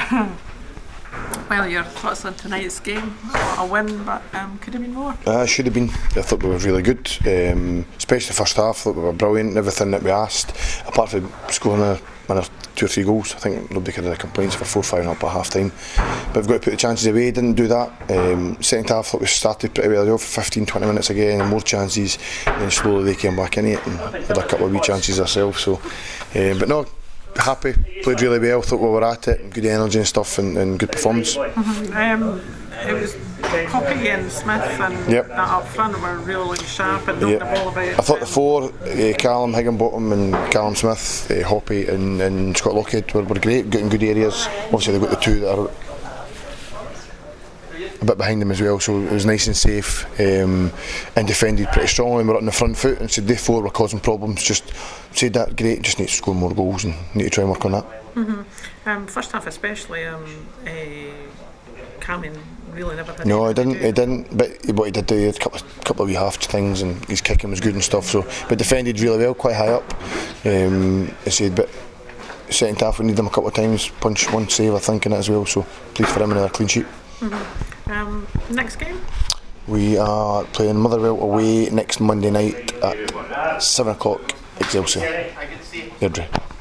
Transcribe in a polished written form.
Well, your thoughts on tonight's game? A win, but could have been more. Should have been. I thought we were really good, especially the first half. I thought we were brilliant. Everything that we asked, apart from scoring another 2 or 3 goals. I think nobody could have complaints for 4-5 up at half time. But we've got to put the chances away. Didn't do that. Second half, I thought we started pretty well for 15-20 minutes again, and more chances. And then slowly they came back in it and had a couple of wee chances ourselves. So, but no. Happy, played really well, thought we were at it, good energy and stuff, and good performance. It was Hoppy and Smith and that up front were really sharp and knocking the ball about. I thought the 4, Callum, Higginbottom and Callum Smith, Hoppy and Scott Lockhead were great, got in good areas. Obviously they've got the 2 that are a bit behind them as well, so it was nice and safe, and defended pretty strongly. We were on the front foot, and said they 4 were causing problems. Just said that great, just need to score more goals and need to try and work on that. First half especially, Cameron really never had. No, he didn't. But what he did do, he had a couple of wee half things, and his kicking was good and stuff. So, but defended really well, quite high up. I said, but second half we need him a couple of times. Punch one save, I think, in it as well. So pleased for him, another clean sheet. Next game? We are playing Motherwell away next Monday night at 7 o'clock. Excelsior. Airdrie.